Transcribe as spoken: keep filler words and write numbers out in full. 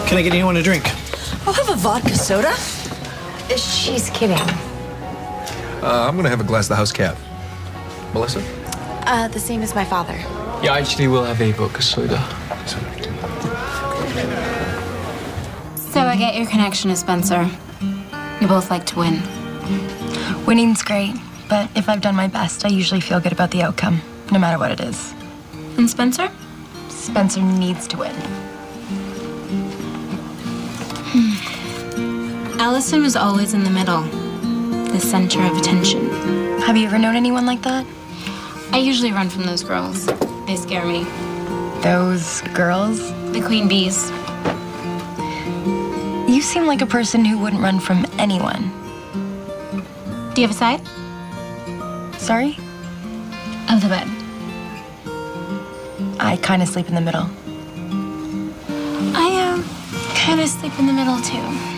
Can I get anyone a drink? I'll have a vodka soda. She's kidding. Uh, I'm gonna have a glass of the house cat. Melissa? Uh, the same as my father. Yeah, actually, we'll have a vodka soda. So I get your connection to Spencer. You both like to win. Winning's great, but if I've done my best, I usually feel good about the outcome, no matter what it is. And Spencer? Spencer needs to win. Hmm. Allison was always in the middle, the center of attention. Have you ever known anyone like that? I usually run from those girls. They scare me. Those girls? The queen bees. You seem like a person who wouldn't run from anyone. Do you have a side? Sorry? Of the bed. I kind of sleep in the middle. I, um, kind of sleep in the middle, too.